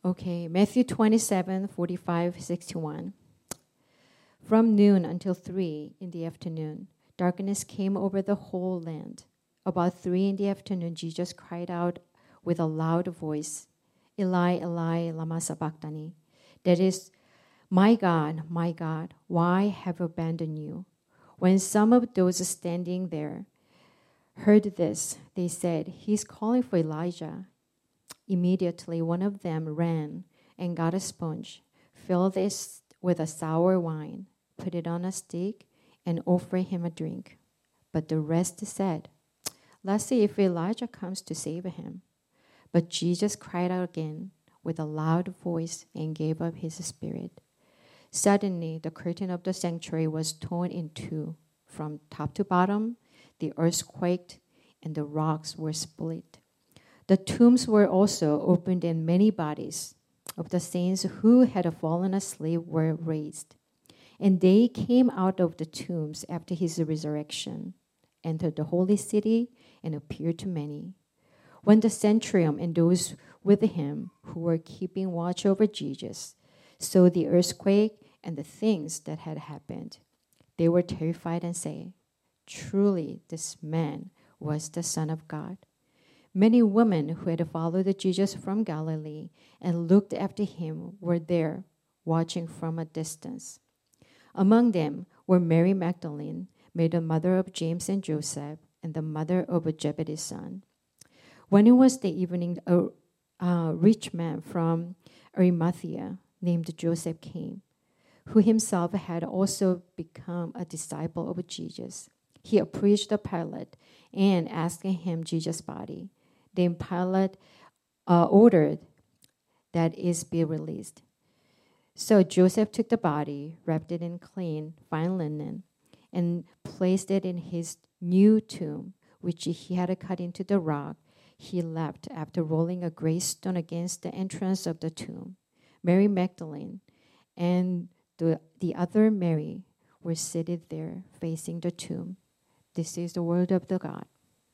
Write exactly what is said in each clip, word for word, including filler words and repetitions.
Okay, Matthew twenty-seven, forty-five, sixty-one. From noon until three in the afternoon, darkness came over the whole land. About three in the afternoon, Jesus cried out with a loud voice, Eli, Eli, lama sabachthani. That is, my God, my God, why have you abandoned you? When some of those standing there heard this, they said, he's calling for Elijah. Immediately, one of them ran and got a sponge, filled it with a sour wine, put it on a stick, and offered him a drink. But the rest said, let's see if Elijah comes to save him. But Jesus cried out again with a loud voice and gave up his spirit. Suddenly, the curtain of the sanctuary was torn in two. From top to bottom, the earth quaked, and the rocks were split. The tombs were also opened, and many bodies of the saints who had fallen asleep were raised. And they came out of the tombs after his resurrection, entered the holy city, and appeared to many. When the centurion and those with him who were keeping watch over Jesus saw the earthquake and the things that had happened, they were terrified and said, truly this man was the Son of God. Many women who had followed Jesus from Galilee and looked after him were there, watching from a distance. Among them were Mary Magdalene, made the mother of James and Joseph, and the mother of Zebedee's son. When it was the evening, a, a rich man from Arimathea named Joseph came, who himself had also become a disciple of Jesus. He approached Pilate and asked him Jesus' body. Then Pilate uh, ordered that it be released. So Joseph took the body, wrapped it in clean, fine linen, and placed it in his new tomb, which he had cut into the rock. He left after rolling a great stone against the entrance of the tomb. Mary Magdalene and the, the other Mary were seated there facing the tomb. This is the word of the God.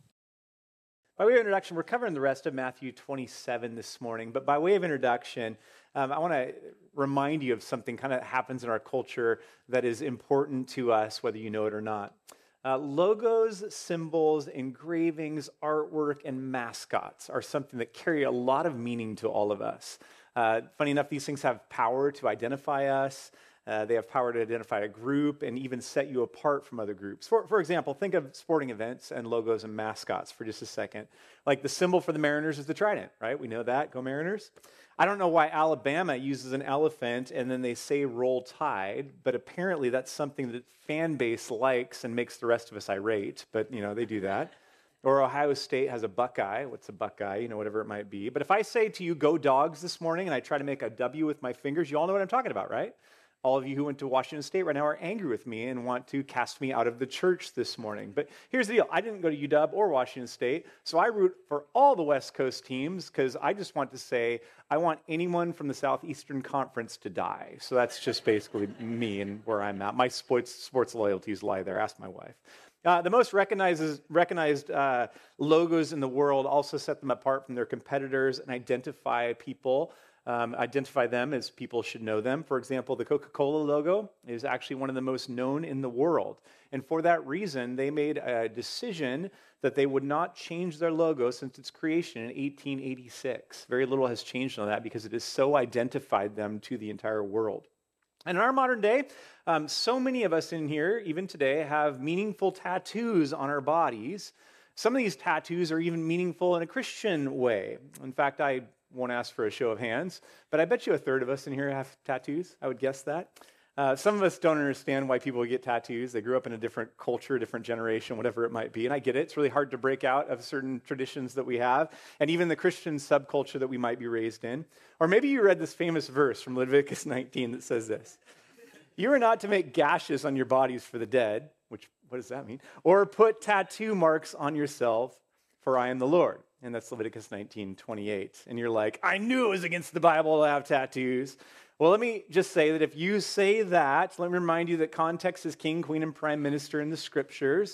By way of introduction, we're covering the rest of Matthew twenty-seven this morning, but by way of introduction, um, I want to remind you of something kind of happens in our culture that is important to us, whether you know it or not. Uh, logos, symbols, engravings, artwork, and mascots are something that carry a lot of meaning to all of us. Uh, funny enough, these things have power to identify us. Uh, they have power to identify a group and even set you apart from other groups. For, for example, think of sporting events and logos and mascots for just a second. Like the symbol for the Mariners is the trident, right? We know that. Go Mariners. I don't know why Alabama uses an elephant and then they say roll tide, but apparently that's something that fan base likes and makes the rest of us irate, but you know, they do that. Or Ohio State has a Buckeye. What's a Buckeye? You know, whatever it might be. But if I say to you, go Dogs this morning, and I try to make a W with my fingers, you all know what I'm talking about, right? All of you who went to Washington State right now are angry with me and want to cast me out of the church this morning. But here's the deal. I didn't go to U W or Washington State, so I root for all the West Coast teams because I just want to say I want anyone from the Southeastern Conference to die. So that's just basically me and where I'm at. My sports, sports loyalties lie there. Ask my wife. Uh, the most recognized, recognized uh, logos in the world also set them apart from their competitors and identify people Um, identify them as people should know them. For example, the Coca-Cola logo is actually one of the most known in the world. And for that reason, they made a decision that they would not change their logo since its creation in eighteen eighty-six. Very little has changed on that because it has so identified them to the entire world. And in our modern day, um, so many of us in here, even today, have meaningful tattoos on our bodies. Some of these tattoos are even meaningful in a Christian way. In fact, I won't ask for a show of hands, but I bet you a third of us in here have tattoos. I would guess that. Uh, some of us don't understand why people get tattoos. They grew up in a different culture, different generation, whatever it might be. And I get it. It's really hard to break out of certain traditions that we have, and even the Christian subculture that we might be raised in. Or maybe you read this famous verse from Leviticus nineteen that says this: "You are not to make gashes on your bodies for the dead," which, what does that mean? "Or put tattoo marks on yourself, for I am the Lord." And that's Leviticus nineteen twenty-eight. And you're like, I knew it was against the Bible to have tattoos. Well, let me just say that if you say that, let me remind you that context is king, queen, and prime minister in the scriptures.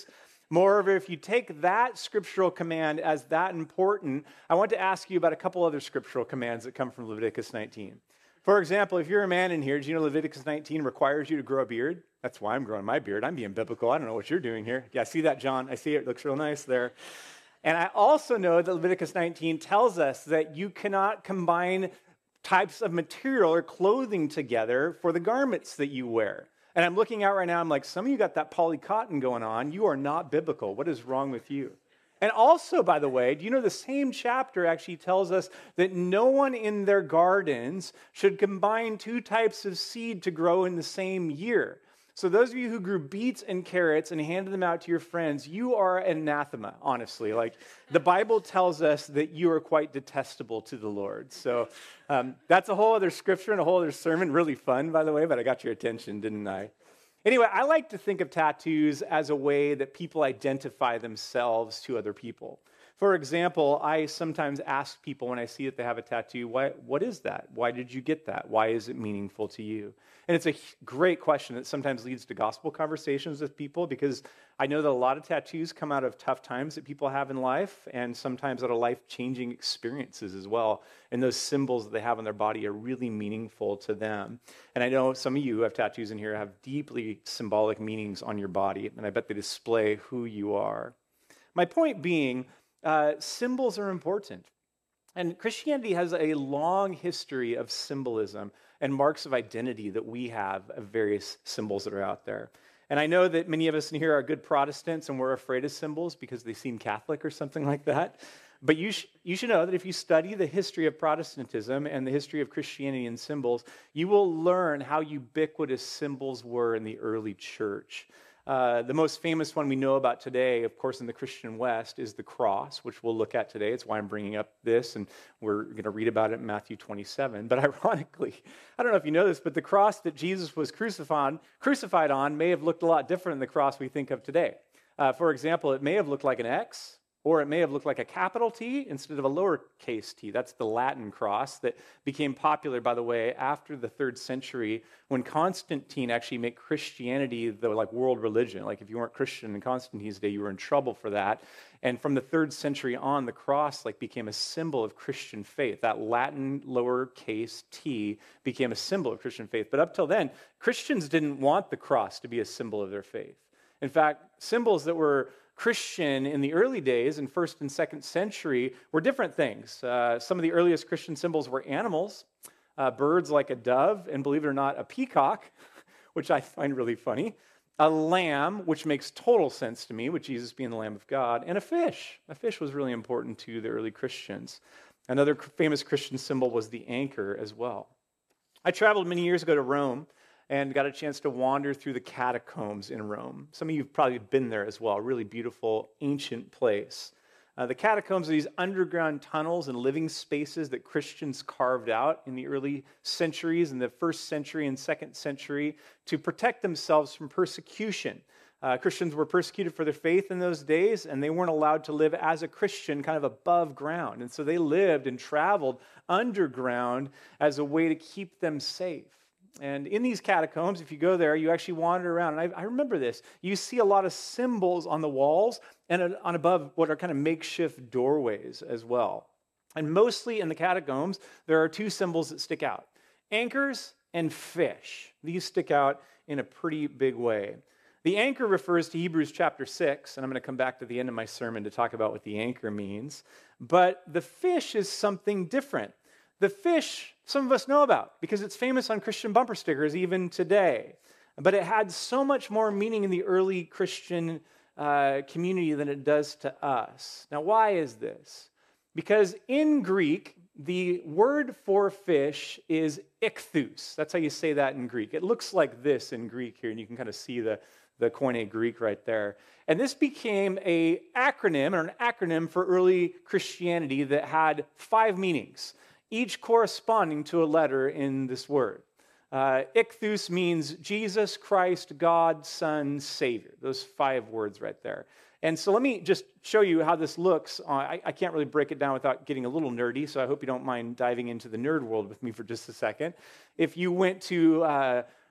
Moreover, if you take that scriptural command as that important, I want to ask you about a couple other scriptural commands that come from Leviticus nineteen. For example, if you're a man in here, do you know Leviticus nineteen requires you to grow a beard? That's why I'm growing my beard. I'm being biblical. I don't know what you're doing here. Yeah, I see that, John. I see it. It looks real nice there. And I also know that Leviticus nineteen tells us that you cannot combine types of material or clothing together for the garments that you wear. And I'm looking out right now, I'm like, some of you got that poly cotton going on. You are not biblical. What is wrong with you? And also, by the way, do you know the same chapter actually tells us that no one in their gardens should combine two types of seed to grow in the same year. So those of you who grew beets and carrots and handed them out to your friends, you are anathema, honestly. Like, the Bible tells us that you are quite detestable to the Lord. So um, that's a whole other scripture and a whole other sermon. Really fun, by the way, but I got your attention, didn't I? Anyway, I like to think of tattoos as a way that people identify themselves to other people. For example, I sometimes ask people when I see that they have a tattoo, why, what is that? Why did you get that? Why is it meaningful to you? And it's a great question that sometimes leads to gospel conversations with people, because I know that a lot of tattoos come out of tough times that people have in life, and sometimes out of life-changing experiences as well. And those symbols that they have on their body are really meaningful to them. And I know some of you who have tattoos in here have deeply symbolic meanings on your body, and I bet they display who you are. My point being, uh, symbols are important. And Christianity has a long history of symbolism and marks of identity that we have of various symbols that are out there. And I know that many of us in here are good Protestants and we're afraid of symbols because they seem Catholic or something like that. But you, sh- you should know that if you study the history of Protestantism and the history of Christianity and symbols, you will learn how ubiquitous symbols were in the early church. Uh, the most famous one we know about today, of course, in the Christian West, is the cross, which we'll look at today. It's why I'm bringing up this, and we're going to read about it in Matthew twenty-seven. But ironically, I don't know if you know this, but the cross that Jesus was crucified, crucified on may have looked a lot different than the cross we think of today. Uh, for example, it may have looked like an X, or it may have looked like a capital T instead of a lowercase t. That's the Latin cross that became popular, by the way, after the third century, when Constantine actually made Christianity the like world religion. Like, if you weren't Christian in Constantine's day, you were in trouble for that. And from the third century on, the cross like became a symbol of Christian faith. That Latin lowercase t became a symbol of Christian faith. But up till then, Christians didn't want the cross to be a symbol of their faith. In fact, symbols that were Christian in the early days, in first and second century, were different things. Uh, some of the earliest Christian symbols were animals, uh, birds like a dove, and believe it or not, a peacock, which I find really funny, a lamb, which makes total sense to me, with Jesus being the Lamb of God, and a fish. A fish was really important to the early Christians. Another famous Christian symbol was the anchor as well. I traveled many years ago to Rome, and got a chance to wander through the catacombs in Rome. Some of you have probably been there as well, a really beautiful, ancient place. Uh, the catacombs are these underground tunnels and living spaces that Christians carved out in the early centuries, in the first century and second century, to protect themselves from persecution. Uh, Christians were persecuted for their faith in those days, and they weren't allowed to live as a Christian kind of above ground. And so they lived and traveled underground as a way to keep them safe. And in these catacombs, if you go there, you actually wander around. And I, I remember this. You see a lot of symbols on the walls and on above what are kind of makeshift doorways as well. And mostly in the catacombs, there are two symbols that stick out: anchors and fish. These stick out in a pretty big way. The anchor refers to Hebrews chapter six, and I'm going to come back to the end of my sermon to talk about what the anchor means. But the fish is something different. The fish, some of us know about because it's famous on Christian bumper stickers even today. But it had so much more meaning in the early Christian uh, community than it does to us. Now, why is this? Because in Greek, the word for fish is ichthus. That's how you say that in Greek. It looks like this in Greek here, and you can kind of see the, the Koine Greek right there. And this became an acronym, or an acronym for early Christianity that had five meanings, each corresponding to a letter in this word. Uh, ichthus means Jesus Christ, God, Son, Savior. Those five words right there. And so let me just show you how this looks. Uh, I, I can't really break it down without getting a little nerdy, so I hope you don't mind diving into the nerd world with me for just a second. If you went to uh,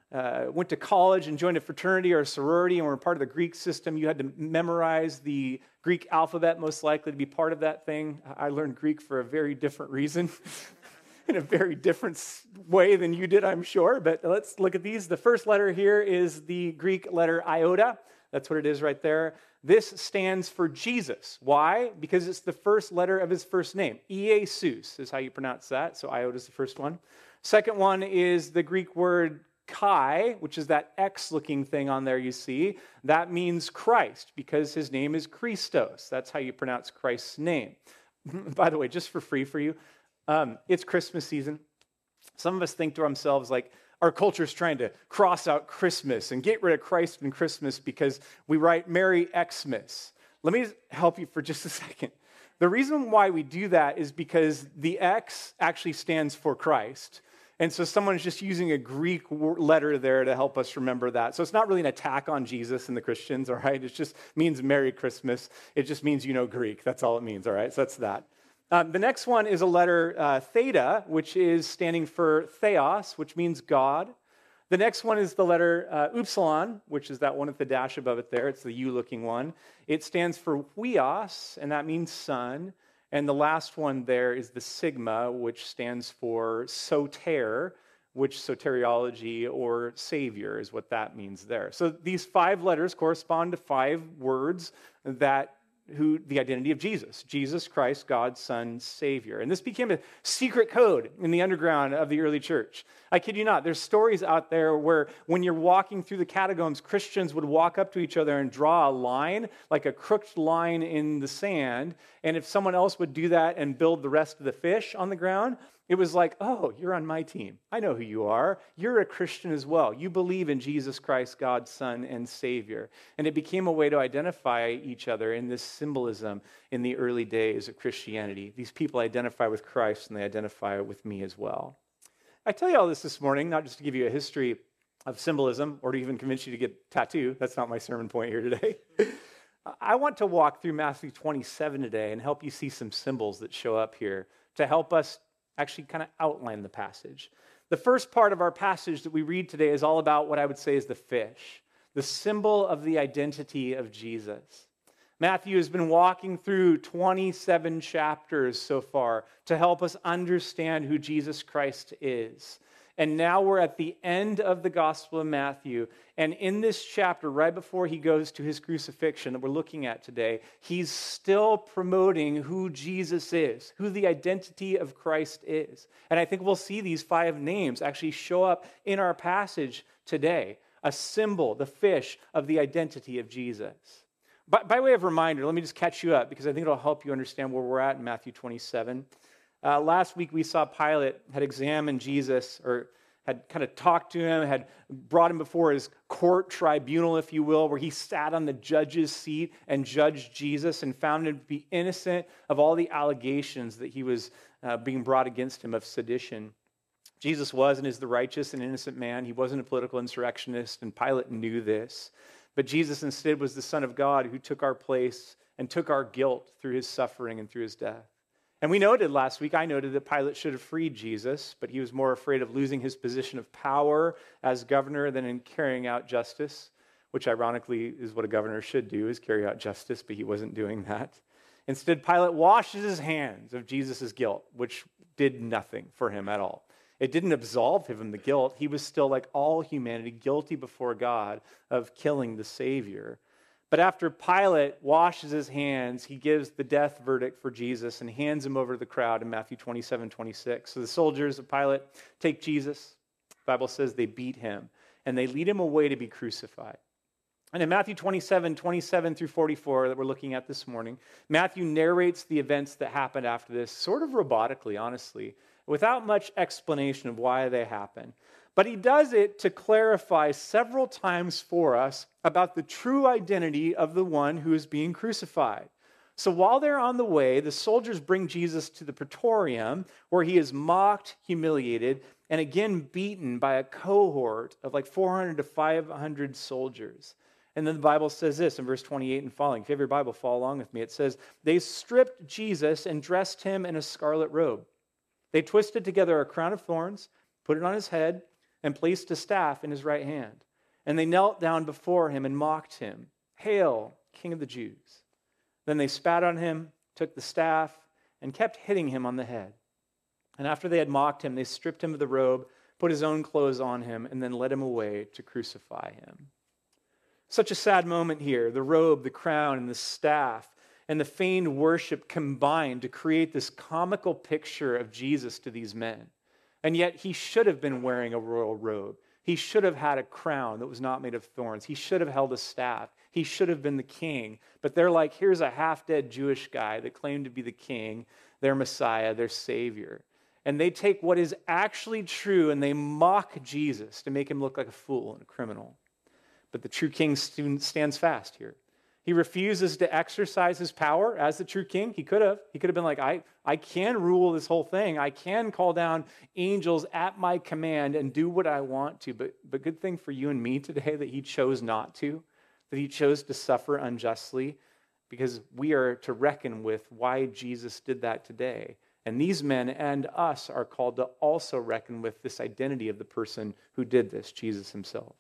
uh, went to college and joined a fraternity or a sorority and were part of the Greek system, you had to memorize the Greek alphabet, most likely to be part of that thing. I learned Greek for a very different reason, in a very different way than you did, I'm sure. But let's look at these. The first letter here is the Greek letter iota. That's what it is right there. This stands for Jesus. Why? Because it's the first letter of his first name. Iesus is how you pronounce that. So iota is the first one. Second one is the Greek word Chi, which is that X-looking thing on there you see. That means Christ, because his name is Christos. That's how you pronounce Christ's name. By the way, just for free for you, um, it's Christmas season. Some of us think to ourselves, like, our culture is trying to cross out Christmas and get rid of Christ in Christmas because we write Merry Xmas. Let me help you for just a second. The reason why we do that is because the X actually stands for Christ. And so someone's just using a Greek letter there to help us remember that. So it's not really an attack on Jesus and the Christians, all right? It just means Merry Christmas. It just means you know Greek. That's all it means, all right? So that's that. Um, the next one is a letter uh, theta, which is standing for theos, which means God. The next one is the letter uh, upsilon, which is that one with the dash above it there. It's the U-looking one. It stands for huios, and that means son. And the last one there is the sigma, which stands for soter, which soteriology or savior is what that means there. So these five letters correspond to five words that who the identity of Jesus. Jesus Christ, God's Son, Savior. And this became a secret code in the underground of the early church. I kid you not, there's stories out there where when you're walking through the catacombs, Christians would walk up to each other and draw a line, like a crooked line in the sand. And if someone else would do that and build the rest of the fish on the ground, it was like, oh, you're on my team. I know who you are. You're a Christian as well. You believe in Jesus Christ, God's Son and Savior. And it became a way to identify each other in this symbolism in the early days of Christianity. These people identify with Christ and they identify with me as well. I tell you all this this morning, not just to give you a history of symbolism or to even convince you to get a tattoo. That's not my sermon point here today. I want to walk through Matthew twenty-seven today and help you see some symbols that show up here to help us actually kind of outline the passage. The first part of our passage that we read today is all about what I would say is the fish, the symbol of the identity of Jesus. Matthew has been walking through twenty-seven chapters so far to help us understand who Jesus Christ is. And now we're at the end of the Gospel of Matthew. And in this chapter, right before he goes to his crucifixion that we're looking at today, he's still promoting who Jesus is, who the identity of Christ is. And I think we'll see these five names actually show up in our passage today, a symbol, the fish, of the identity of Jesus. By, by way of reminder, let me just catch you up because I think it'll help you understand where we're at in Matthew twenty-seven. Uh, last week we saw Pilate had examined Jesus, or had kind of talked to him, had brought him before his court tribunal, if you will, where he sat on the judge's seat and judged Jesus and found him to be innocent of all the allegations that he was uh, being brought against him of sedition. Jesus was and is the righteous and innocent man. He wasn't a political insurrectionist, and Pilate knew this. But Jesus instead was the Son of God who took our place and took our guilt through his suffering and through his death. And we noted last week, I noted that Pilate should have freed Jesus, but he was more afraid of losing his position of power as governor than in carrying out justice, which ironically is what a governor should do, is carry out justice, but he wasn't doing that. Instead, Pilate washes his hands of Jesus' guilt, which did nothing for him at all. It didn't absolve him of the guilt. He was still, like all humanity, guilty before God of killing the Savior. But after Pilate washes his hands, he gives the death verdict for Jesus and hands him over to the crowd in Matthew twenty-seven, twenty-six. So the soldiers of Pilate take Jesus. The Bible says they beat him, and they lead him away to be crucified. And in Matthew twenty-seven, twenty-seven through forty-four that we're looking at this morning, Matthew narrates the events that happened after this sort of robotically, honestly, without much explanation of why they happened. But he does it to clarify several times for us about the true identity of the one who is being crucified. So while they're on the way, the soldiers bring Jesus to the praetorium, where he is mocked, humiliated, and again beaten by a cohort of like four hundred to five hundred soldiers. And then the Bible says this in verse twenty-eight and following. If you have your Bible, follow along with me. It says, they stripped Jesus and dressed him in a scarlet robe. They twisted together a crown of thorns, put it on his head, and placed a staff in his right hand. And they knelt down before him and mocked him. "Hail, King of the Jews." Then they spat on him, took the staff, and kept hitting him on the head. And after they had mocked him, they stripped him of the robe, put his own clothes on him, and then led him away to crucify him. Such a sad moment here. The robe, the crown, and the staff, and the feigned worship combined to create this comical picture of Jesus to these men. And yet he should have been wearing a royal robe. He should have had a crown that was not made of thorns. He should have held a staff. He should have been the king. But they're like, here's a half-dead Jewish guy that claimed to be the king, their Messiah, their Savior. And they take what is actually true and they mock Jesus to make him look like a fool and a criminal. But the true king stands fast here. He refuses to exercise his power as the true king. He could have. He could have been like, I, I can rule this whole thing. I can call down angels at my command and do what I want to. But, but good thing for you and me today that he chose not to, that he chose to suffer unjustly, because we are to reckon with why Jesus did that today. And these men and us are called to also reckon with this identity of the person who did this, Jesus himself.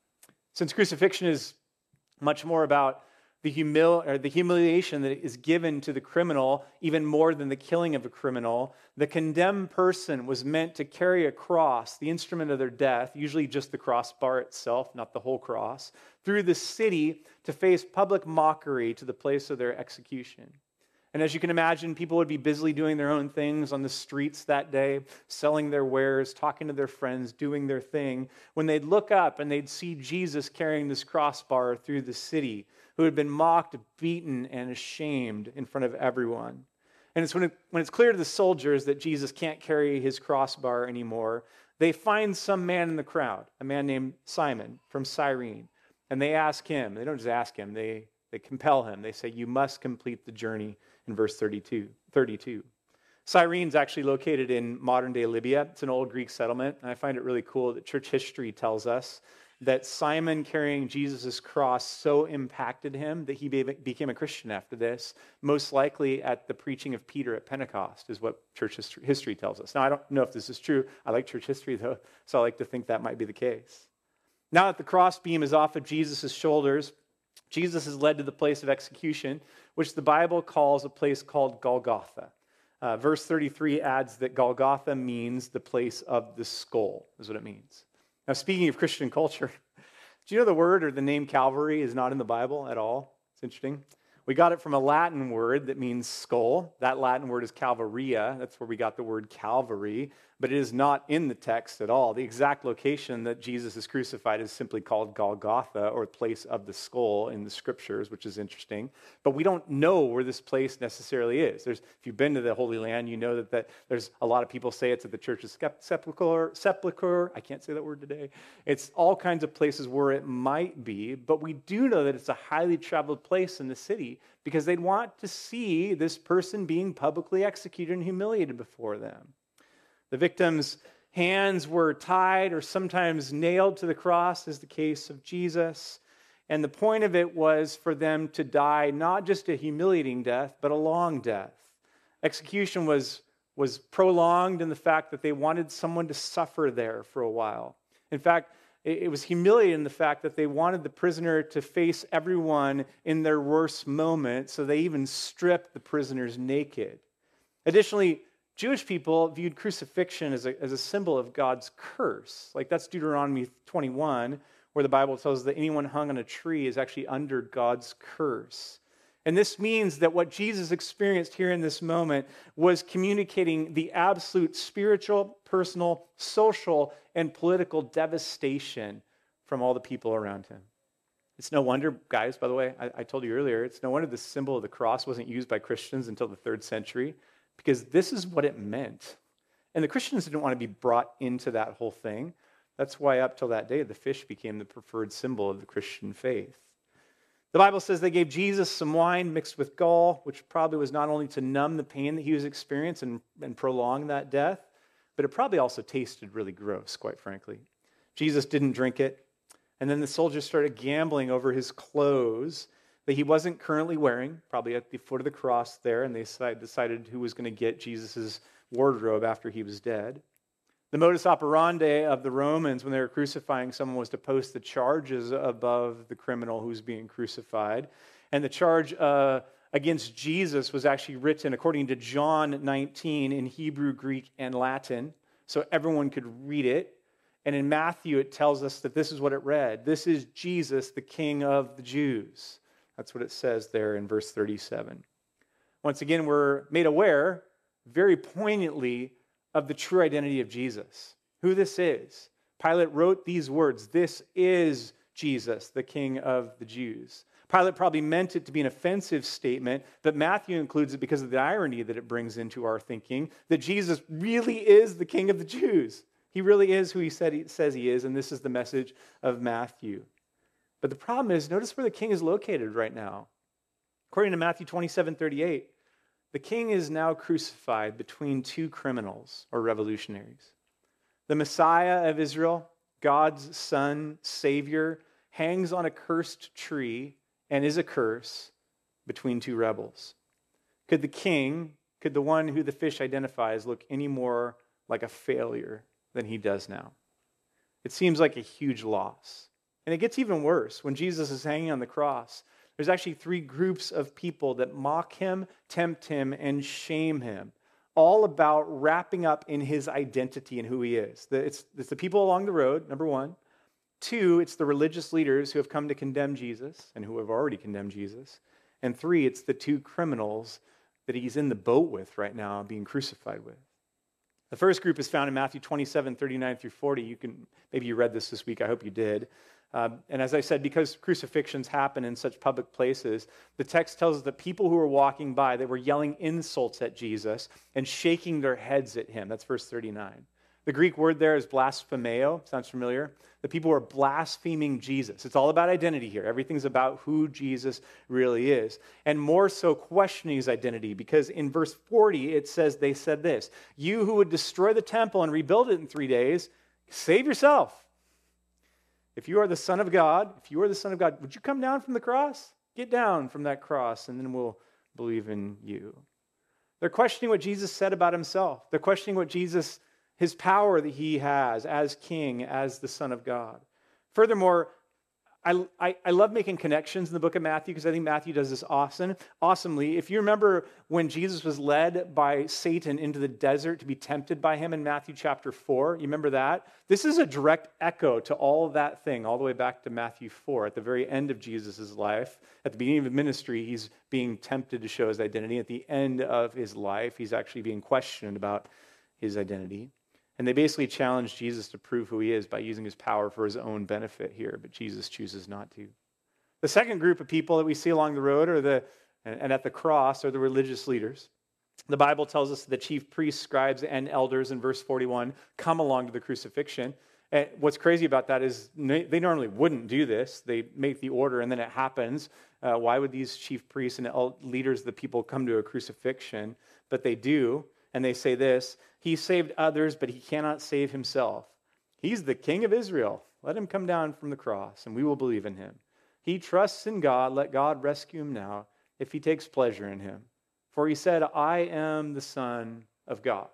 Since crucifixion is much more about the humil- or the humiliation that is given to the criminal, even more than the killing of a criminal, the condemned person was meant to carry a cross, the instrument of their death, usually just the crossbar itself, not the whole cross, through the city to face public mockery to the place of their execution. And as you can imagine, people would be busily doing their own things on the streets that day, selling their wares, talking to their friends, doing their thing, when they'd look up and they'd see Jesus carrying this crossbar through the city, who had been mocked, beaten, and ashamed in front of everyone. And it's when, it, when it's clear to the soldiers that Jesus can't carry his crossbar anymore, they find some man in the crowd, a man named Simon from Cyrene, and they ask him. They don't just ask him, they, they compel him. They say, you must complete the journey in verse thirty-two. thirty-two. Cyrene's actually located in modern-day Libya. It's an old Greek settlement, and I find it really cool that church history tells us that Simon carrying Jesus' cross so impacted him that he became a Christian after this, most likely at the preaching of Peter at Pentecost, is what church history tells us. Now, I don't know if this is true. I like church history, though, so I like to think that might be the case. Now that the crossbeam is off of Jesus' shoulders, Jesus is led to the place of execution, which the Bible calls a place called Golgotha. Uh, verse thirty-three adds that Golgotha means the place of the skull, is what it means. Now, speaking of Christian culture, do you know the word or the name Calvary is not in the Bible at all? It's interesting. We got it from a Latin word that means skull. That Latin word is Calvaria. That's where we got the word Calvary, but it is not in the text at all. The exact location that Jesus is crucified is simply called Golgotha, or place of the skull in the scriptures, which is interesting. But we don't know where this place necessarily is. There's, if you've been to the Holy Land, you know that, that there's a lot of people say it's at the church's sepulchre, sepulchre. I can't say that word today. It's all kinds of places where it might be, but we do know that it's a highly traveled place in the city, because they'd want to see this person being publicly executed and humiliated before them. The victim's hands were tied or sometimes nailed to the cross, as the case of Jesus. And the point of it was for them to die not just a humiliating death, but a long death. Execution was, was prolonged in the fact that they wanted someone to suffer there for a while. In fact, it was humiliating in the fact that they wanted the prisoner to face everyone in their worst moment, so they even stripped the prisoners naked. Additionally, Jewish people viewed crucifixion as a, as a symbol of God's curse. Like, that's Deuteronomy twenty-one, where the Bible tells us that anyone hung on a tree is actually under God's curse. And this means that what Jesus experienced here in this moment was communicating the absolute spiritual, personal, social, and political devastation from all the people around him. It's no wonder, guys, by the way, I, I told you earlier, it's no wonder the symbol of the cross wasn't used by Christians until the third century, because this is what it meant. And the Christians didn't want to be brought into that whole thing. That's why up till that day, the fish became the preferred symbol of the Christian faith. The Bible says they gave Jesus some wine mixed with gall, which probably was not only to numb the pain that he was experiencing and, and prolong that death, but it probably also tasted really gross, quite frankly. Jesus didn't drink it. And then the soldiers started gambling over his clothes that he wasn't currently wearing, probably at the foot of the cross there, and they decided who was going to get Jesus' wardrobe after he was dead. The modus operandi of the Romans when they were crucifying someone was to post the charges above the criminal who's being crucified. And the charge uh, against Jesus was actually written, according to John nineteen, in Hebrew, Greek, and Latin, so everyone could read it. And in Matthew, it tells us that this is what it read. This is Jesus, the King of the Jews. That's what it says there in verse thirty-seven. Once again, we're made aware, very poignantly, of the true identity of Jesus, who this is. Pilate wrote these words, "This is Jesus, the King of the Jews." Pilate probably meant it to be an offensive statement, but Matthew includes it because of the irony that it brings into our thinking, that Jesus really is the King of the Jews. He really is who he said he says he is, and this is the message of Matthew. But the problem is, notice where the king is located right now. According to Matthew twenty-seven thirty-eight, the king is now crucified between two criminals or revolutionaries. The Messiah of Israel, God's Son, Savior, hangs on a cursed tree and is a curse between two rebels. Could the king, could the one who the fish identifies, look any more like a failure than he does now? It seems like a huge loss. And it gets even worse. When Jesus is hanging on the cross, there's actually three groups of people that mock him, tempt him, and shame him, all about wrapping up in his identity and who he is. It's, it's the people along the road, number one. Two, it's the religious leaders who have come to condemn Jesus and who have already condemned Jesus. And three, it's the two criminals that he's in the boat with right now, being crucified with. The first group is found in Matthew twenty-seven thirty-nine through forty. You can, maybe you read this this week. I hope you did. Um, and as I said, because crucifixions happen in such public places, the text tells us that people who were walking by, they were yelling insults at Jesus and shaking their heads at him. That's verse thirty-nine. The Greek word there is blasphemeo. Sounds familiar? The people were blaspheming Jesus. It's all about identity here. Everything's about who Jesus really is. And more so questioning his identity, because in verse forty, it says, they said this, "You who would destroy the temple and rebuild it in three days, save yourself. If you are the Son of God, if you are the Son of God, would you come down from the cross? Get down from that cross, and then we'll believe in you." They're questioning what Jesus said about himself. They're questioning what Jesus, his power that he has as king, as the Son of God. Furthermore, I, I, I love making connections in the book of Matthew because I think Matthew does this awesome, awesomely. If you remember when Jesus was led by Satan into the desert to be tempted by him in Matthew chapter four, you remember that? This is a direct echo to all of that thing, all the way back to Matthew four. At the very end of Jesus' life, at the beginning of his ministry, he's being tempted to show his identity. At the end of his life, he's actually being questioned about his identity. And they basically challenge Jesus to prove who he is by using his power for his own benefit here, but Jesus chooses not to. The second group of people that we see along the road are the, and at the cross are the religious leaders. The Bible tells us the chief priests, scribes, and elders in verse forty-one come along to the crucifixion. And what's crazy about that is they normally wouldn't do this. They make the order and then it happens. Uh, why would these chief priests and leaders of the people come to a crucifixion? But they do. And they say this, "He saved others, but he cannot save himself. He's the King of Israel. Let him come down from the cross, and we will believe in him. He trusts in God. Let God rescue him now, if he takes pleasure in him. For he said, I am the Son of God."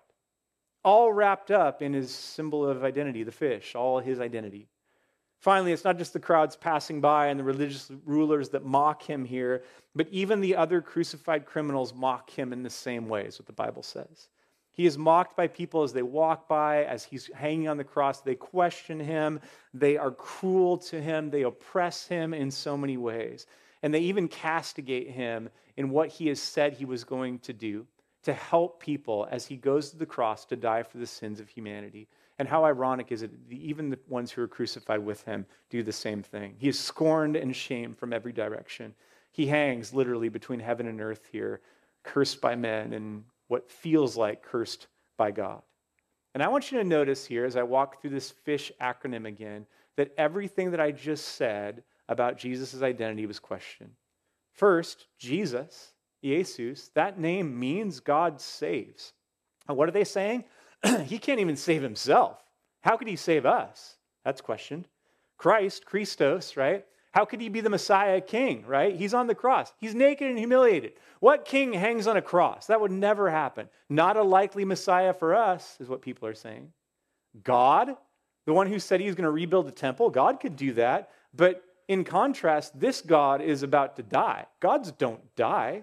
All wrapped up in his symbol of identity, the fish, all his identity. Finally, it's not just the crowds passing by and the religious rulers that mock him here, but even the other crucified criminals mock him in the same way, is what the Bible says. He is mocked by people as they walk by, as he's hanging on the cross. They question him. They are cruel to him. They oppress him in so many ways. And they even castigate him in what he has said he was going to do to help people as he goes to the cross to die for the sins of humanity. And how ironic is it that even the ones who are crucified with him do the same thing. He is scorned and shamed from every direction. He hangs literally between heaven and earth here, cursed by men and what feels like cursed by God. And I want you to notice here as I walk through this FISH acronym again, that everything that I just said about Jesus' identity was questioned. First, Jesus, Jesus, that name means God saves. And what are they saying? He can't even save himself. How could he save us? That's questioned. Christ, Christos, right? How could he be the Messiah king, right? He's on the cross. He's naked and humiliated. What king hangs on a cross? That would never happen. Not a likely Messiah for us, is what people are saying. God, the one who said he's going to rebuild the temple, God could do that. But in contrast, this God is about to die. Gods don't die.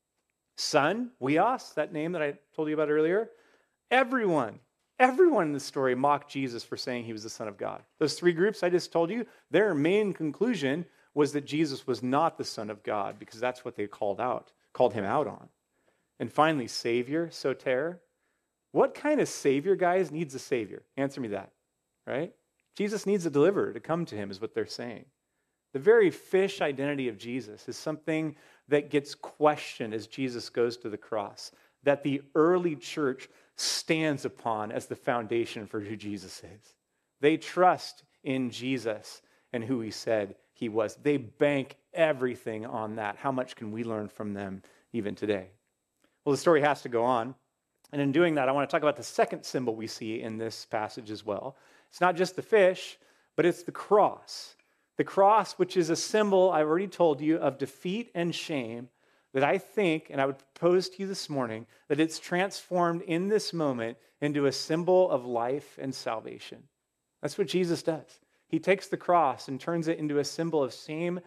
Son, Weos, that name that I told you about earlier, everyone, everyone in the story mocked Jesus for saying he was the Son of God. Those three groups I just told you, their main conclusion was that Jesus was not the Son of God, because that's what they called out, called him out on. And finally, Savior, soter. What kind of Savior, guys, needs a Savior? Answer me that, right? Jesus needs a deliverer to come to him, is what they're saying. The very fish identity of Jesus is something that gets questioned as Jesus goes to the cross, that the early church stands upon as the foundation for who Jesus is. They trust in Jesus and who he said he was. They bank everything on that. How much can we learn from them even today? Well, the story has to go on. And in doing that, I want to talk about the second symbol we see in this passage as well. It's not just the fish, but it's the cross. The cross, which is a symbol, I've already told you, of defeat and shame, that I think, and I would propose to you this morning, that it's transformed in this moment into a symbol of life and salvation. That's what Jesus does. He takes the cross and turns it into a symbol of shame,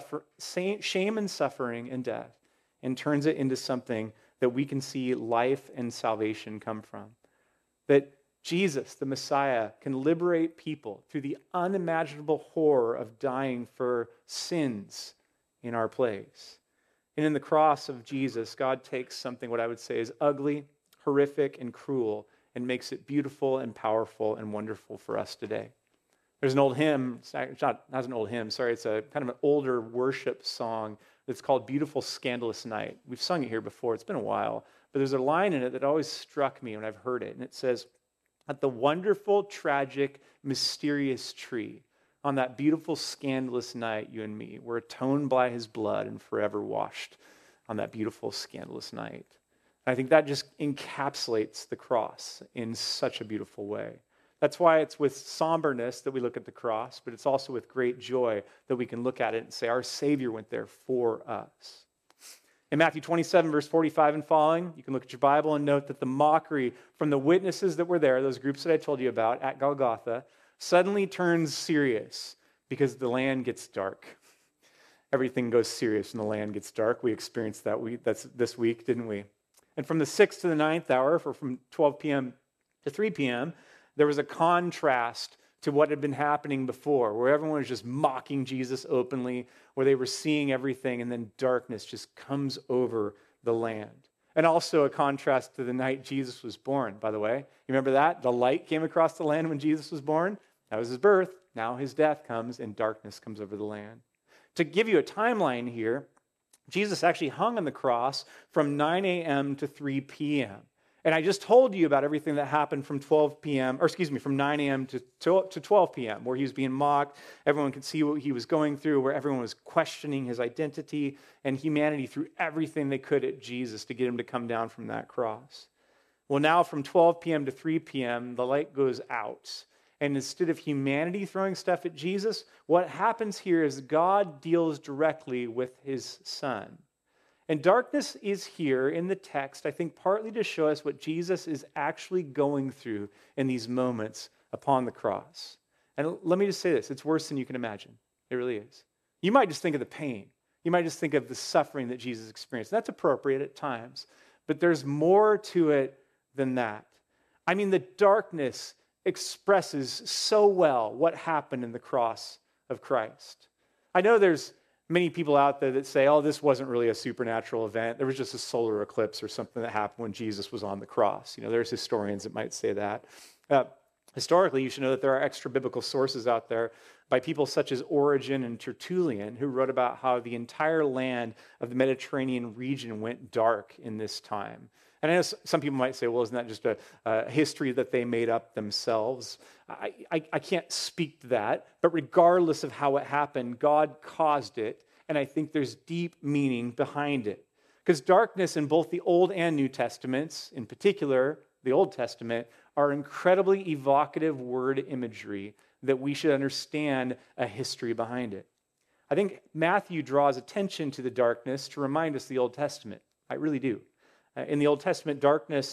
shame and suffering and death, and turns it into something that we can see life and salvation come from. That Jesus, the Messiah, can liberate people through the unimaginable horror of dying for sins in our place. And in the cross of Jesus, God takes something what I would say is ugly, horrific, and cruel, and makes it beautiful and powerful and wonderful for us today. There's an old hymn, it's not, not an old hymn, sorry, it's a kind of an older worship song that's called Beautiful Scandalous Night. We've sung it here before, it's been a while, but there's a line in it that always struck me when I've heard it, and it says, "At the wonderful, tragic, mysterious tree, on that beautiful, scandalous night, you and me were atoned by his blood and forever washed on that beautiful, scandalous night." And I think that just encapsulates the cross in such a beautiful way. That's why it's with somberness that we look at the cross, but it's also with great joy that we can look at it and say, our Savior went there for us. In Matthew twenty-seven, verse forty-five and following, you can look at your Bible and note that the mockery from the witnesses that were there, those groups that I told you about at Golgotha, suddenly turns serious because the land gets dark. Everything goes serious when the land gets dark. We experienced that week, that's this week, didn't we? And from the sixth to the ninth hour, or from twelve p.m. to three p.m., there was a contrast to what had been happening before, where everyone was just mocking Jesus openly, where they were seeing everything, and then darkness just comes over the land. And also a contrast to the night Jesus was born, by the way. You remember that? The light came across the land when Jesus was born. That was his birth. Now his death comes, and darkness comes over the land. To give you a timeline here, Jesus actually hung on the cross from nine a.m. to three p.m. And I just told you about everything that happened from twelve p.m., or excuse me, from nine a.m. to, to twelve p.m., where he was being mocked. Everyone could see what he was going through, where everyone was questioning his identity, and humanity threw everything they could at Jesus to get him to come down from that cross. Well, now from twelve p.m. to three p.m., the light goes out. And instead of humanity throwing stuff at Jesus, what happens here is God deals directly with his Son. And darkness is here in the text, I think, partly to show us what Jesus is actually going through in these moments upon the cross. And let me just say this, it's worse than you can imagine. It really is. You might just think of the pain. You might just think of the suffering that Jesus experienced. That's appropriate at times, but there's more to it than that. I mean, the darkness expresses so well what happened in the cross of Christ. I know there's many people out there that say, oh, this wasn't really a supernatural event. There was just a solar eclipse or something that happened when Jesus was on the cross. You know, there's historians that might say that. Uh, historically, you should know that there are extra biblical sources out there by people such as Origen and Tertullian, who wrote about how the entire land of the Mediterranean region went dark in this time. And I know some people might say, well, isn't that just a, a history that they made up themselves? I, I, I can't speak to that, but regardless of how it happened, God caused it, and I think there's deep meaning behind it. Because darkness in both the Old and New Testaments, in particular the Old Testament, are incredibly evocative word imagery that we should understand a history behind it. I think Matthew draws attention to the darkness to remind us of the Old Testament. I really do. Uh, in the Old Testament, darkness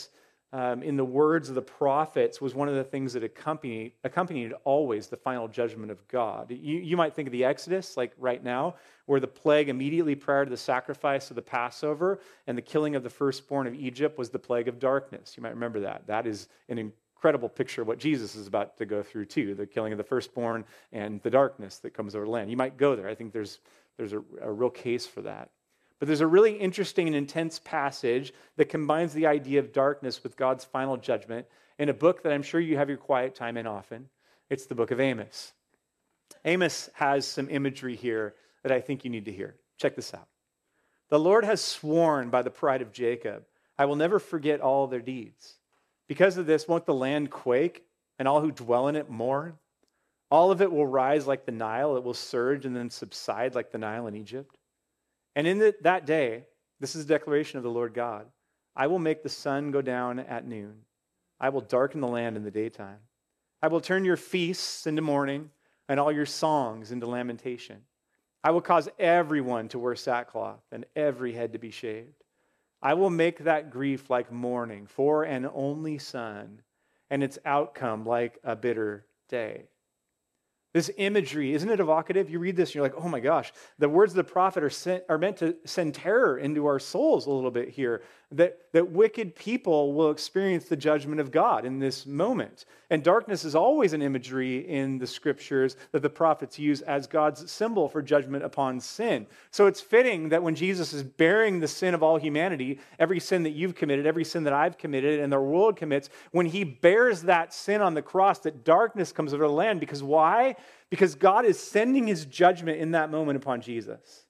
um, in the words of the prophets was one of the things that accompanied, accompanied always the final judgment of God. You, you might think of the Exodus, like right now, where the plague immediately prior to the sacrifice of the Passover and the killing of the firstborn of Egypt was the plague of darkness. You might remember that. That is an incredible picture of what Jesus is about to go through too, the killing of the firstborn and the darkness that comes over the land. You might go there. I think there's, there's a, a real case for that. But there's a really interesting and intense passage that combines the idea of darkness with God's final judgment in a book that I'm sure you have your quiet time in often. It's the book of Amos. Amos has some imagery here that I think you need to hear. Check this out. The Lord has sworn by the pride of Jacob, I will never forget all their deeds. Because of this, won't the land quake and all who dwell in it mourn? All of it will rise like the Nile. It will surge and then subside like the Nile in Egypt. And in the, that day, this is a declaration of the Lord God, I will make the sun go down at noon. I will darken the land in the daytime. I will turn your feasts into mourning and all your songs into lamentation. I will cause everyone to wear sackcloth and every head to be shaved. I will make that grief like mourning for an only son and its outcome like a bitter day. This imagery, isn't it evocative? You read this and you're like, oh my gosh, the words of the prophet are, sent, are meant to send terror into our souls a little bit here, that, that wicked people will experience the judgment of God in this moment. And darkness is always an imagery in the scriptures that the prophets use as God's symbol for judgment upon sin. So it's fitting that when Jesus is bearing the sin of all humanity, every sin that you've committed, every sin that I've committed, and the world commits, when he bears that sin on the cross, that darkness comes over the land. Because why? Because God is sending his judgment in that moment upon Jesus.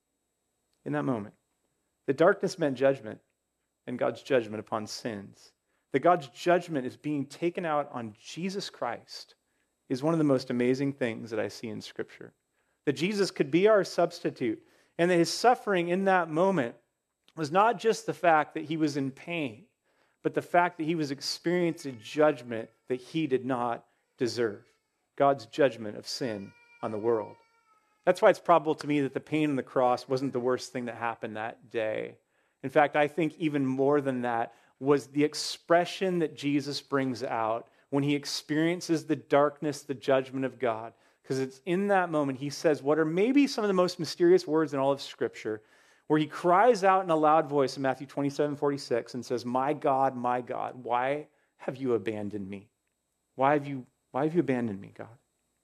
In that moment. The darkness meant judgment, and God's judgment upon sins. That God's judgment is being taken out on Jesus Christ is one of the most amazing things that I see in Scripture. That Jesus could be our substitute, and that his suffering in that moment was not just the fact that he was in pain, but the fact that he was experiencing judgment that he did not deserve. God's judgment of sin on the world. That's why it's probable to me that the pain on the cross wasn't the worst thing that happened that day. In fact, I think even more than that was the expression that Jesus brings out when he experiences the darkness, the judgment of God. Because it's in that moment he says what are maybe some of the most mysterious words in all of Scripture, where he cries out in a loud voice in Matthew twenty-seven forty-six and says, my God, my God, why have you abandoned me? Why have you Why have you abandoned me, God?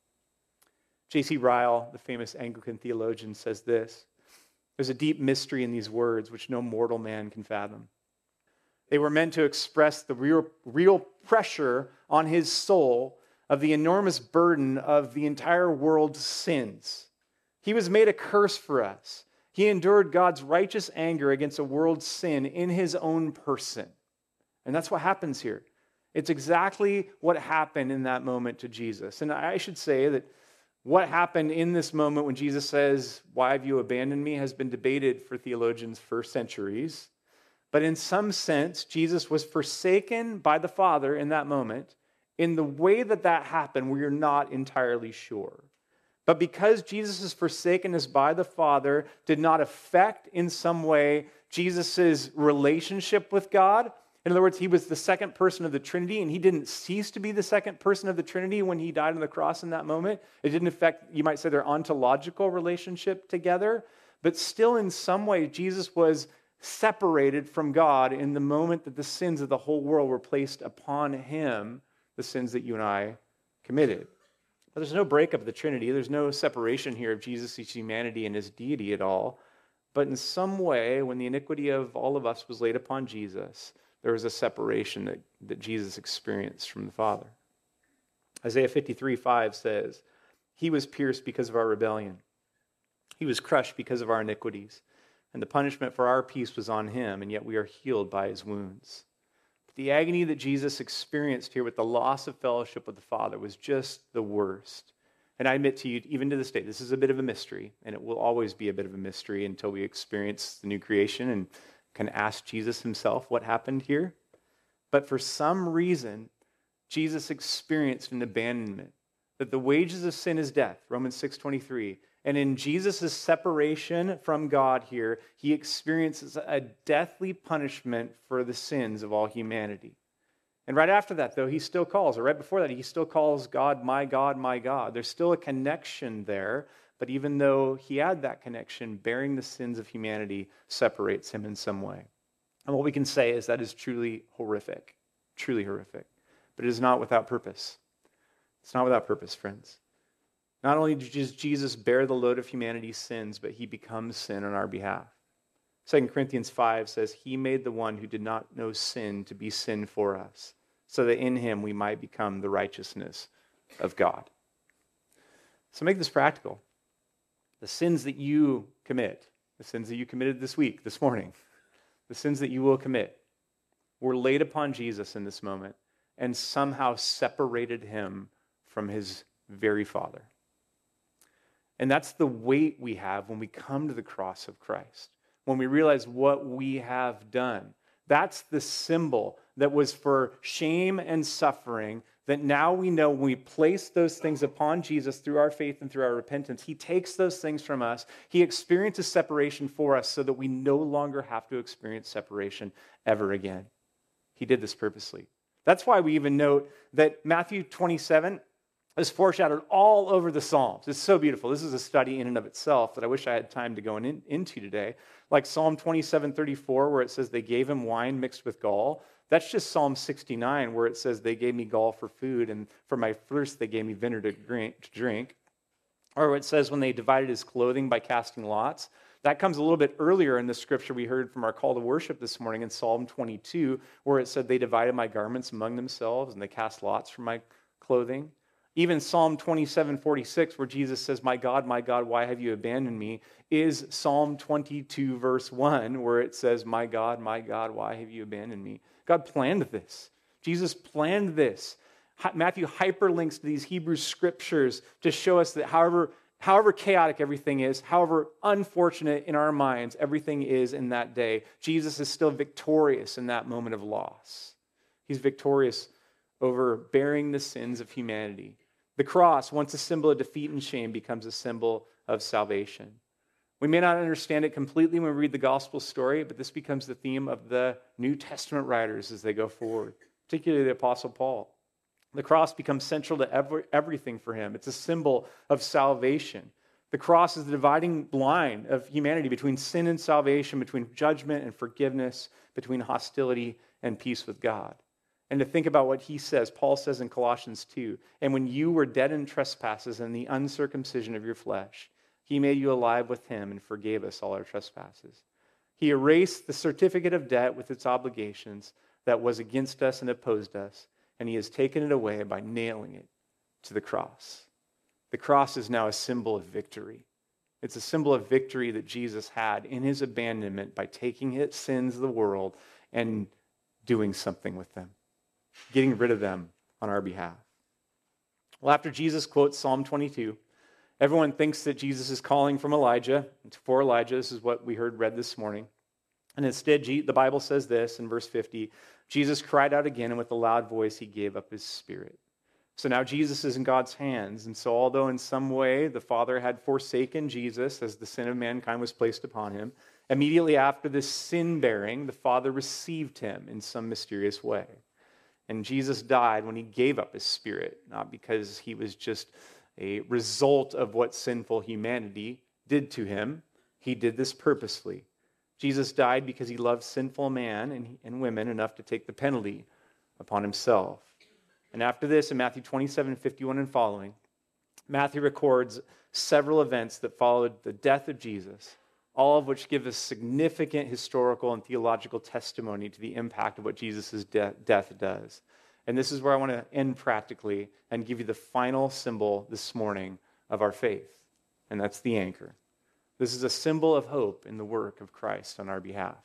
J C Ryle, the famous Anglican theologian, says this. There's a deep mystery in these words which no mortal man can fathom. They were meant to express the real, real pressure on his soul of the enormous burden of the entire world's sins. He was made a curse for us. He endured God's righteous anger against a world's sin in his own person. And that's what happens here. It's exactly what happened in that moment to Jesus. And I should say that what happened in this moment when Jesus says, why have you abandoned me, has been debated for theologians for centuries. But in some sense, Jesus was forsaken by the Father in that moment. In the way that that happened, we are not entirely sure. But because Jesus' forsakenness by the Father did not affect in some way Jesus' relationship with God, in other words, he was the second person of the Trinity, and he didn't cease to be the second person of the Trinity when he died on the cross in that moment. It didn't affect, you might say, their ontological relationship together. But still, in some way, Jesus was separated from God in the moment that the sins of the whole world were placed upon him, the sins that you and I committed. But there's no breakup of the Trinity. There's no separation here of Jesus' humanity and his deity at all. But in some way, when the iniquity of all of us was laid upon Jesus, there was a separation that, that Jesus experienced from the Father. Isaiah fifty-three five says, he was pierced because of our rebellion. He was crushed because of our iniquities. And the punishment for our peace was on him, and yet we are healed by his wounds. But the agony that Jesus experienced here with the loss of fellowship with the Father was just the worst. And I admit to you, even to this day, this is a bit of a mystery, and it will always be a bit of a mystery until we experience the new creation and can ask Jesus himself what happened here. But for some reason, Jesus experienced an abandonment, that the wages of sin is death, Romans six twenty-three. And in Jesus' separation from God here, he experiences a deathly punishment for the sins of all humanity. And right after that, though, he still calls, or right before that, he still calls God, my God, my God. There's still a connection there, but even though he had that connection, bearing the sins of humanity separates him in some way. And what we can say is that is truly horrific, truly horrific. But it is not without purpose. It's not without purpose, friends. Not only does Jesus bear the load of humanity's sins, but he becomes sin on our behalf. Second Corinthians five says, he made the one who did not know sin to be sin for us, so that in him we might become the righteousness of God. So make this practical. The sins that you commit, the sins that you committed this week, this morning, the sins that you will commit, were laid upon Jesus in this moment and somehow separated him from his very Father. And that's the weight we have when we come to the cross of Christ, when we realize what we have done. That's the symbol that was for shame and suffering, that now we know when we place those things upon Jesus through our faith and through our repentance, he takes those things from us. He experiences separation for us so that we no longer have to experience separation ever again. He did this purposely. That's why we even note that Matthew twenty-seven is foreshadowed all over the Psalms. It's so beautiful. This is a study in and of itself that I wish I had time to go in, into today. Like Psalm twenty-seven thirty-four, where it says they gave him wine mixed with gall. That's just Psalm sixty-nine, where it says they gave me gall for food, and for my thirst they gave me vinegar to drink. Or it says when they divided his clothing by casting lots. That comes a little bit earlier in the scripture we heard from our call to worship this morning in Psalm twenty-two, where it said they divided my garments among themselves and they cast lots for my clothing. Even Psalm twenty-seven forty-six, where Jesus says, my God, my God, why have you abandoned me, is Psalm twenty-two, verse one, where it says, my God, my God, why have you abandoned me? God planned this. Jesus planned this. Matthew hyperlinks to these Hebrew scriptures to show us that however, however chaotic everything is, however unfortunate in our minds everything is in that day, Jesus is still victorious in that moment of loss. He's victorious over bearing the sins of humanity. The cross, once a symbol of defeat and shame, becomes a symbol of salvation. We may not understand it completely when we read the gospel story, but this becomes the theme of the New Testament writers as they go forward, particularly the Apostle Paul. The cross becomes central to every, everything for him. It's a symbol of salvation. The cross is the dividing line of humanity between sin and salvation, between judgment and forgiveness, between hostility and peace with God. And to think about what he says, Paul says in Colossians two, and when you were dead in trespasses and the uncircumcision of your flesh, he made you alive with him and forgave us all our trespasses. He erased the certificate of debt with its obligations that was against us and opposed us, and he has taken it away by nailing it to the cross. The cross is now a symbol of victory. It's a symbol of victory that Jesus had in his abandonment by taking his sins of the world and doing something with them, getting rid of them on our behalf. Well, after Jesus quotes Psalm twenty-two, everyone thinks that Jesus is calling from Elijah. For Elijah, this is what we heard read this morning. And instead, the Bible says this in verse fifty, Jesus cried out again, and with a loud voice, he gave up his spirit. So now Jesus is in God's hands. And so although in some way the Father had forsaken Jesus as the sin of mankind was placed upon him, immediately after this sin bearing, the Father received him in some mysterious way. And Jesus died when he gave up his spirit, not because he was just a result of what sinful humanity did to him. He did this purposely. Jesus died because he loved sinful man and, and women enough to take the penalty upon himself. And after this, in Matthew twenty-seven, fifty-one and following, Matthew records several events that followed the death of Jesus, all of which give us significant historical and theological testimony to the impact of what Jesus' de- death does. And this is where I want to end practically and give you the final symbol this morning of our faith, and that's the anchor. This is a symbol of hope in the work of Christ on our behalf.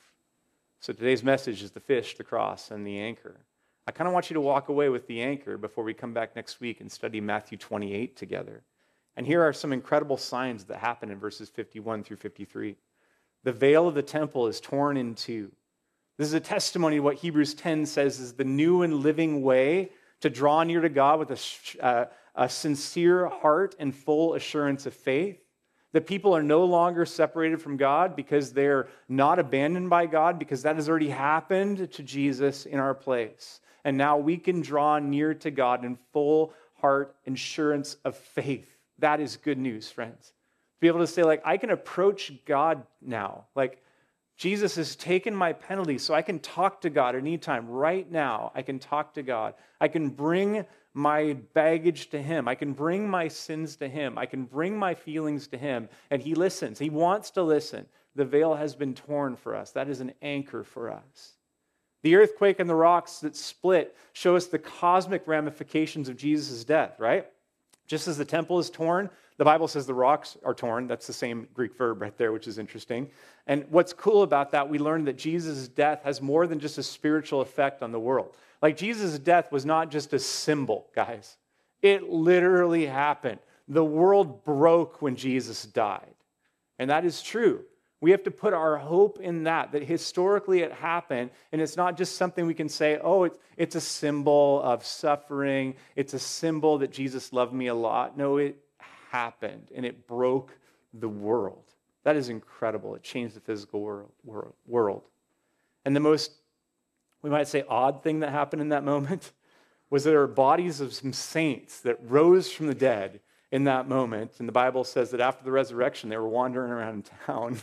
So today's message is the fish, the cross, and the anchor. I kind of want you to walk away with the anchor before we come back next week and study Matthew twenty-eight together. And here are some incredible signs that happen in verses fifty-one through fifty-three. The veil of the temple is torn in two. This is a testimony to what Hebrews ten says is the new and living way to draw near to God with a, uh, a sincere heart and full assurance of faith. That people are no longer separated from God because they're not abandoned by God, because that has already happened to Jesus in our place. And now we can draw near to God in full heart assurance of faith. That is good news, friends. To be able to say, like, I can approach God now. Like, Jesus has taken my penalty, so I can talk to God anytime. Right now, I can talk to God. I can bring my baggage to him. I can bring my sins to him. I can bring my feelings to him. And he listens. He wants to listen. The veil has been torn for us. That is an anchor for us. The earthquake and the rocks that split show us the cosmic ramifications of Jesus' death, right? Just as the temple is torn, the Bible says the rocks are torn. That's the same Greek verb right there, which is interesting. And what's cool about that, we learned that Jesus' death has more than just a spiritual effect on the world. Like, Jesus' death was not just a symbol, guys. It literally happened. The world broke when Jesus died. And that is true. We have to put our hope in that, that historically it happened, and it's not just something we can say, oh, it's, it's a symbol of suffering. It's a symbol that Jesus loved me a lot. No, it happened, and it broke the world. That is incredible. It changed the physical world. world. And the most, we might say, odd thing that happened in that moment was that there were bodies of some saints that rose from the dead in that moment. And the Bible says that after the resurrection, they were wandering around town.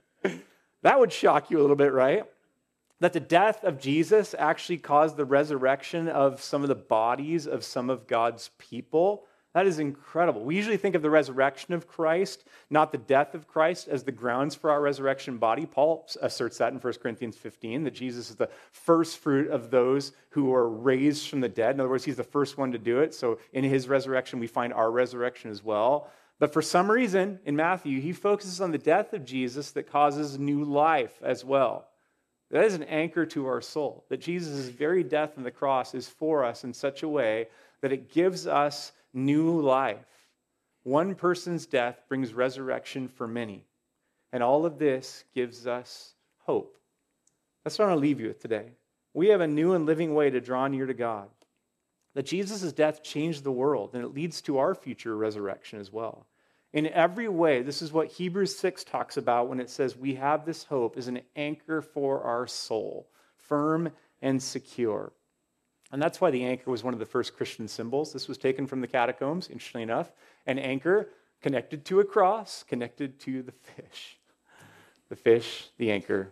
That would shock you a little bit, right? That the death of Jesus actually caused the resurrection of some of the bodies of some of God's people. That is incredible. We usually think of the resurrection of Christ, not the death of Christ, as the grounds for our resurrection body. Paul asserts that in First Corinthians fifteen, that Jesus is the first fruit of those who are raised from the dead. In other words, he's the first one to do it. So in his resurrection, we find our resurrection as well. But for some reason, in Matthew, he focuses on the death of Jesus that causes new life as well. That is an anchor to our soul, that Jesus' very death on the cross is for us in such a way that it gives us new life. One person's death brings resurrection for many. And all of this gives us hope. That's what I want to leave you with today. We have a new and living way to draw near to God. That Jesus' death changed the world, and it leads to our future resurrection as well. In every way, this is what Hebrews six talks about when it says we have this hope as an anchor for our soul, firm and secure. And that's why the anchor was one of the first Christian symbols. This was taken from the catacombs, interestingly enough. An anchor connected to a cross, connected to the fish. The fish, the anchor,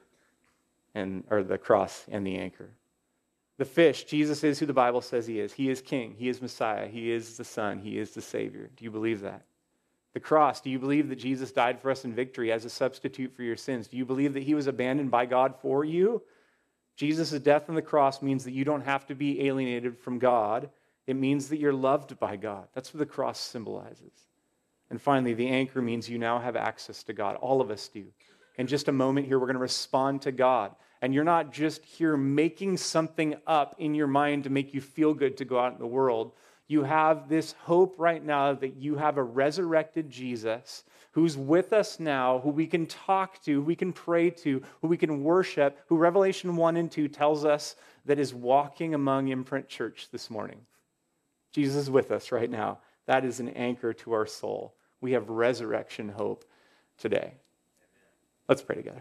and or the cross and the anchor. The fish, Jesus is who the Bible says he is. He is King. He is Messiah. He is the Son. He is the Savior. Do you believe that? The cross, do you believe that Jesus died for us in victory as a substitute for your sins? Do you believe that he was abandoned by God for you? Jesus' death on the cross means that you don't have to be alienated from God. It means that you're loved by God. That's what the cross symbolizes. And finally, the anchor means you now have access to God. All of us do. In just a moment here, we're going to respond to God. And you're not just here making something up in your mind to make you feel good to go out in the world. You have this hope right now that you have a resurrected Jesus who's with us now, who we can talk to, who we can pray to, who we can worship, who Revelation one and two tells us that is walking among Imprint Church this morning. Jesus is with us right now. That is an anchor to our soul. We have resurrection hope today. Let's pray together.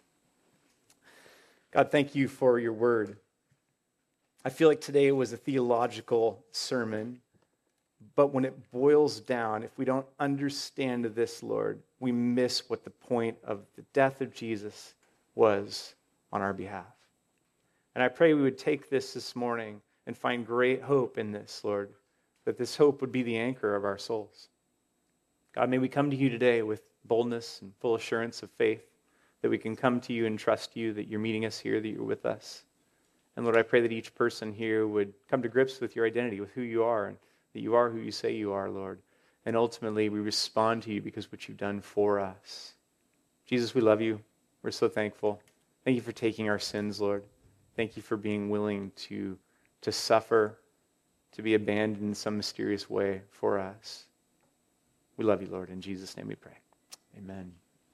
God, thank you for your word. I feel like today was a theological sermon, but when it boils down, if we don't understand this, Lord, we miss what the point of the death of Jesus was on our behalf. And I pray we would take this this morning and find great hope in this, Lord, that this hope would be the anchor of our souls. God, may we come to you today with boldness and full assurance of faith, that we can come to you and trust you, that you're meeting us here, that you're with us. And Lord, I pray that each person here would come to grips with your identity, with who you are, and that you are who you say you are, Lord. And ultimately, we respond to you because of what you've done for us. Jesus, we love you. We're so thankful. Thank you for taking our sins, Lord. Thank you for being willing to, to suffer, to be abandoned in some mysterious way for us. We love you, Lord. In Jesus' name we pray. Amen.